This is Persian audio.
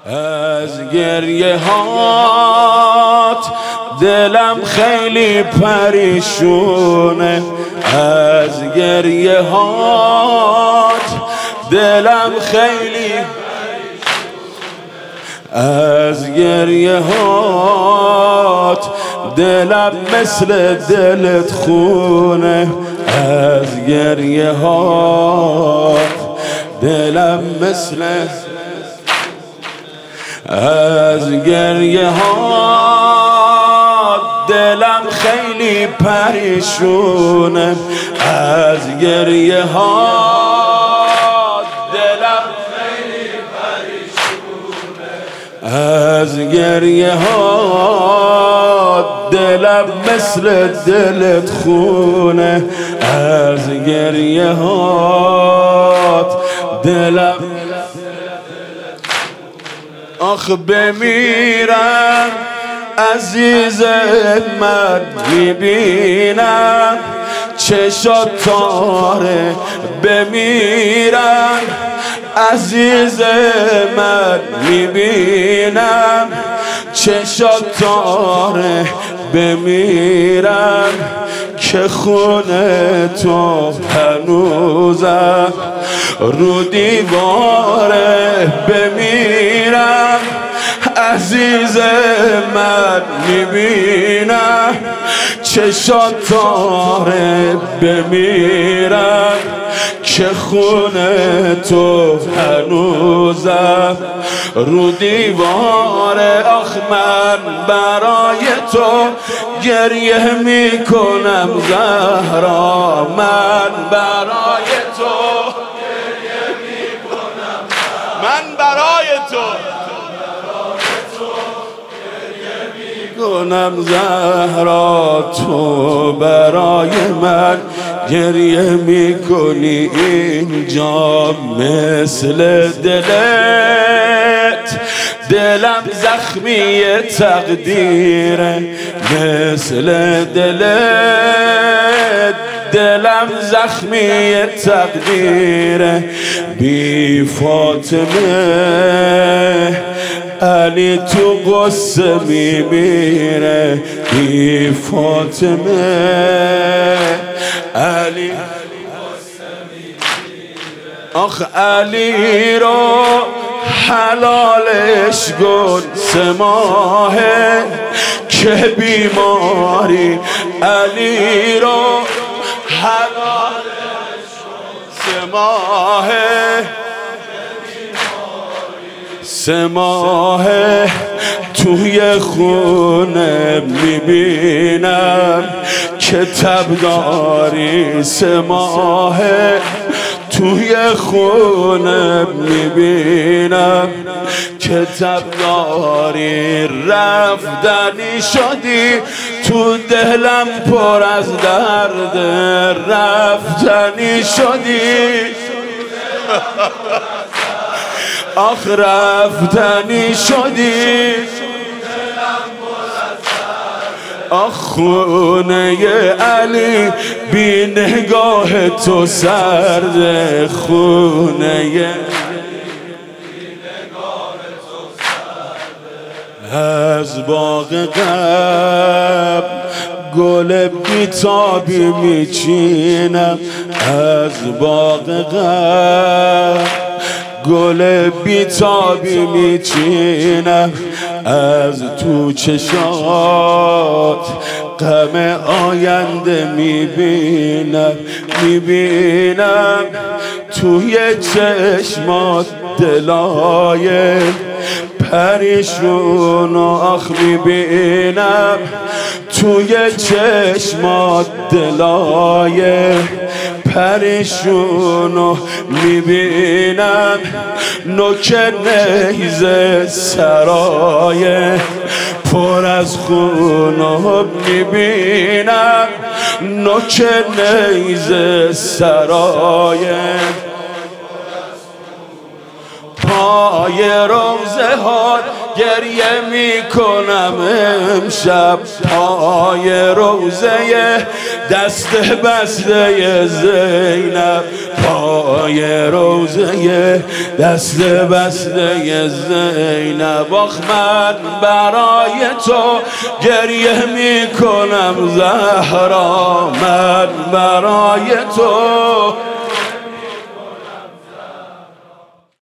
از گریه هات دلم خیلی پریشونه، از گریه هات دلم خیلی از گریه هات دلم مثل دلت خونه، از گریه هات دلم مثل از گریه هات دلم خیلی پریشونه، از گریه هات دلم خیلی پریشونه، از گریه هات دلم مثل دلت خونه، از گریه هات دلم آخ بمیرم عزیزت من میبینم چشات تاره، بمیرم عزیز من میبینم چشات تاره، بمیرم که خونه تو هنوزم رو دیواره، بمیرم عزیز من میبینم چشات تاره، بمیرم که خونه تو هنوزم رو دیواره. آخ من برای تو گریه میکنم زهرا، من برای تو گریه میکنم، من برای تو کنم زهرا، تو برای من گریه میکنی اینجا مثل دلت، دلم زخمی تقدیره مثل دلت، دلم زخمی تقدیره، بی فاطمه علی تو قصه میمیره، بی فاطمه علی آخ علی رو حلالش کن 3 ماهه که بیماری، علی رو حلالش کن 3 ماهه 3 ماهه توی خونه میبینم که تب داری، 3 ماهه توی خونه میبینم که تب داری، رفتنی شدی تو دلم پر از درد، رفتنی شدی آخ رفتنی شدی، آخ خونه علی بی نگاه تو سرده، خونه بی نگاه تو سرده، از باغ قبل گل بیتابی میچینم، از باغ قبل گل بیتابی میچینم، از تو چشات غم آینده میبینم، میبینم توی چشمات دلای پریشون، آخ میبینم توی چشمات دلای پریشونو، میبینم نوک نیزه سرای پر از خونو، میبینم نوک نیزه سرای پای روزه ها گریه میکنم امشب پای روزه دست بسته زینب، پای روزه دست بسته زینب. آخ من برای تو گریه میکنم زهرا، من برای تو